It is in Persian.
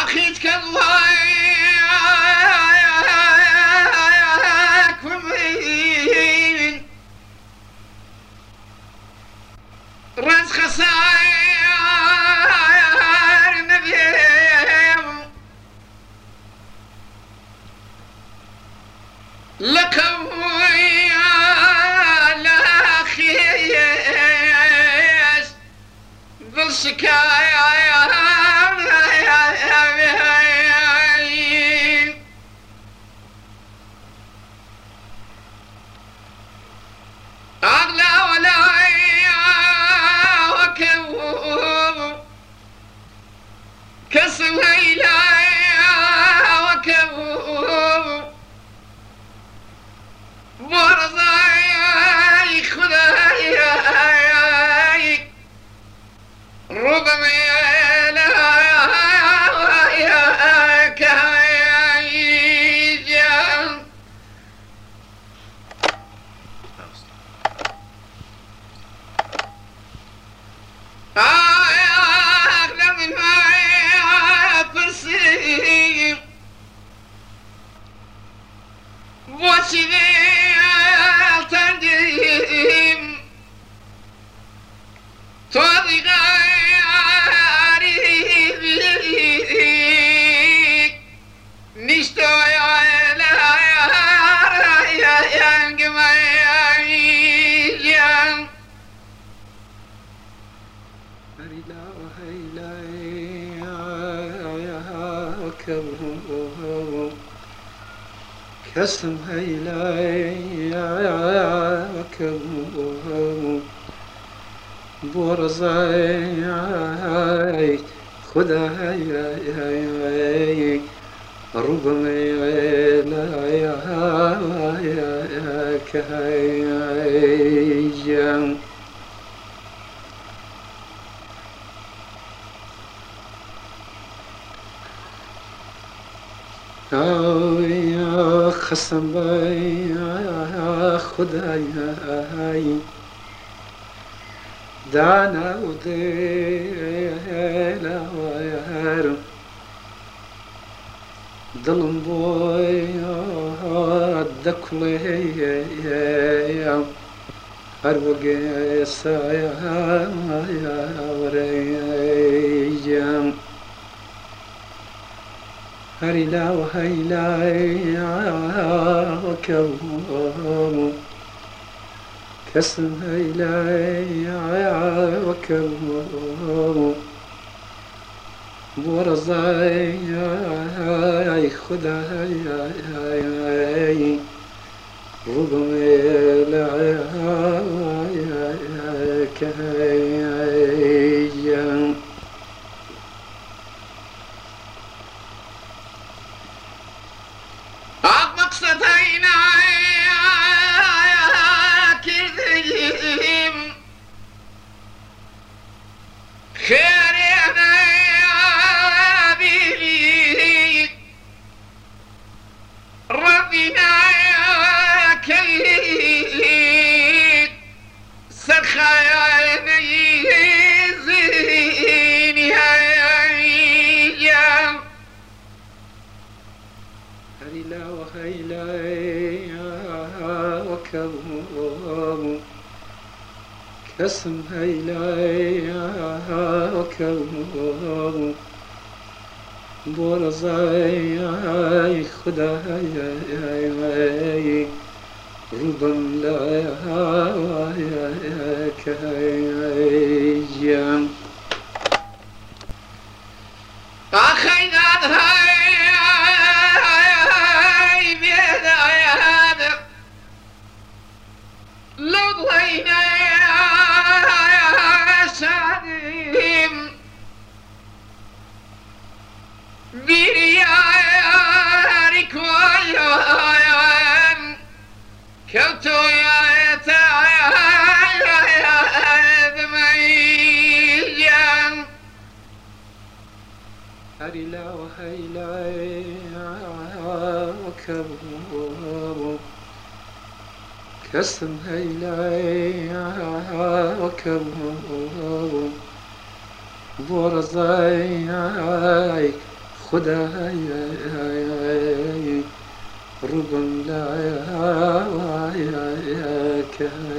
أخيت كالله كمين رز خسائر نبيهم لكم لا خيس بالشكاية أغلى ولا وكوب كسم إلى وكوب برضاي خذاي ربما لا كهيجان أغلى من ما برسيم وشذي تنديم توضي غاري نشتو يا لا يا ينقم يا كسم هيلاي وكم برزاي خداي ربما لا كهيجان يا خصم يا خداي دانا وديلا ويهر ظلم بوي دكلي هربقي سايا يا وريجان هريلا وهيلا وكم كسم هيلا وكم برزاي خداي ربما لا كهيجان مقصدين كذيم خير يا بيك ربنا يا كيك سخايا زيني يا هيلا وهيلا وكم كسم هيلا وكم برزاي خداي ربما لا كهيجان أخي هاي بيد هذا لو ضينا يا سليم بريارك ويان كوتو يا دميان هريلا وهيلا وكم كسم هيلا وكم برزاي خدایا ربم لا که